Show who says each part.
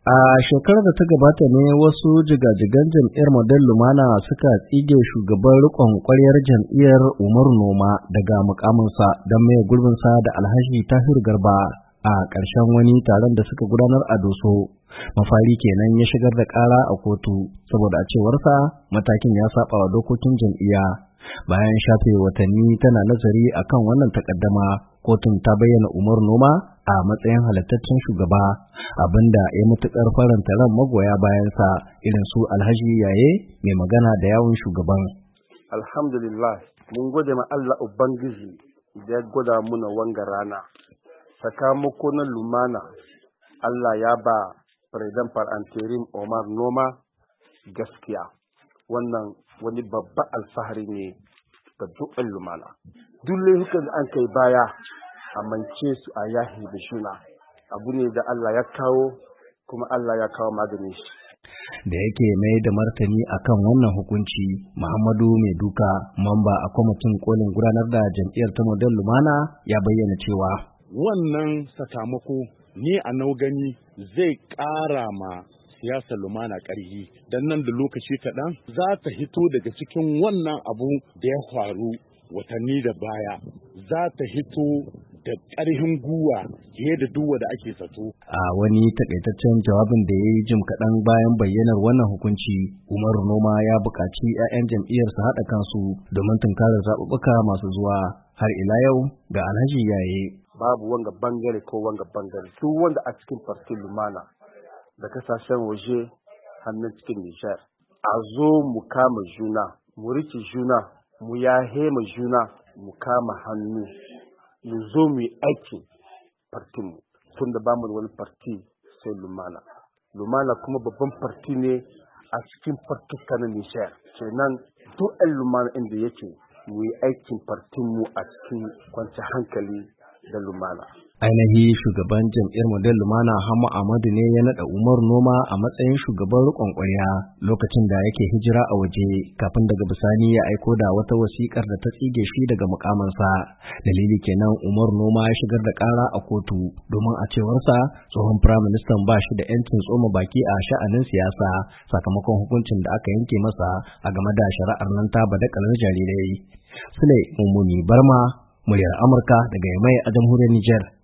Speaker 1: A shekarar da ta gabata ne wasu jigajigan jam'iyyar Model Lumana suka tsige shugaban riƙon ƙwaryar jam'iyyar Umaru Noma daga mukaminsa don maye gurbinsa da Alhaji Tahiru Garba a ƙarshen wani taron da suka gudanar a Doso. Mafari kenan ya shigar da ƙara a kotu saboda a cewarsa matakin ya saba wa dokokin jam'iyya. Bayan shafe watanni tana nazari akan wannan takaddama, kotun ta bayyana Umaru Noma a matsayin halattaccen shugaba, abinda ya mutukar faranta ran magoya bayansa irin su Alhaji Yaye mai magana da yawun shugaban.
Speaker 2: Alhamdulillah, mun gode ma Allah Ubangiji da ya gwada muna wanga rana. Sakamako na lumana, Allah ya ba President Anterim Omar Noma gaskiya. Wannan wani babba alfahari ne ga dukkan lumana. Duk laifukan da an kai baya amince su a yahi da shuna abu ne da Allah ya kawo kuma Allah ya kawo maganin shi.
Speaker 1: Da yake mai da martani akan wannan hukunci, Muhammadu Mai Duka, mamba a kwamitin kolin gudanar da jam'iyyar ta Model Lumana, ya bayyana cewa
Speaker 3: wannan sakamako ne a nau gani zai ƙara ma siyasar lumana ƙarfi, dan nan da lokaci kaɗan za ta hito daga cikin wannan abu da ya faru watanni da baya, za ta hito da ƙarfin guwa fiye da duwa da ake zato.
Speaker 1: A wani takaitaccen jawabin da ya yi jim kaɗan bayan bayyanar wannan hukunci, Umaru Noma ya buƙaci 'ya'yan jam'iyyar su haɗa kansu domin tunkarar zaɓuɓɓuka masu zuwa. Har ila yau ga Alhaji Yaye.
Speaker 2: Babu wanga bangare ko wanga bangare, su wanda a cikin farkin lumana da kasashen waje hannun cikin Nijar. A zo mu kama juna, mu rike juna, mu yahe ma juna, mu kama hannu, mu zo mu yi aikin partinmu, tun da bamu da wani parti sai lumana. Lumana kuma babban parti ne a cikin partuka na Nijar. Kenan duk 'yan lumana inda yake mu yi aikin partinmu a cikin kwanciyar hankali da lumana.
Speaker 1: Ainihi shugaban jam'iyyar Model Lumana Hamma Ahmadu ne ya naɗa Umaru Noma a matsayin shugaban riƙon ƙwarya lokacin da yake hijira a waje, kafin daga bisani ya aiko da wata wasiƙar da ta tsige shi daga mukamansa. Dalili kenan Umaru Noma ya shigar da ƙara a kotu domin a cewarsa tsohon firaministan ba shi da 'yancin tsoma baki a sha'anin siyasa sakamakon hukuncin da aka yanke masa a game da shari'ar nan ta badakalar jarirai. Sule Mummuni Barma, muryar Amurka daga Yamai a jamhuriyar Nijar.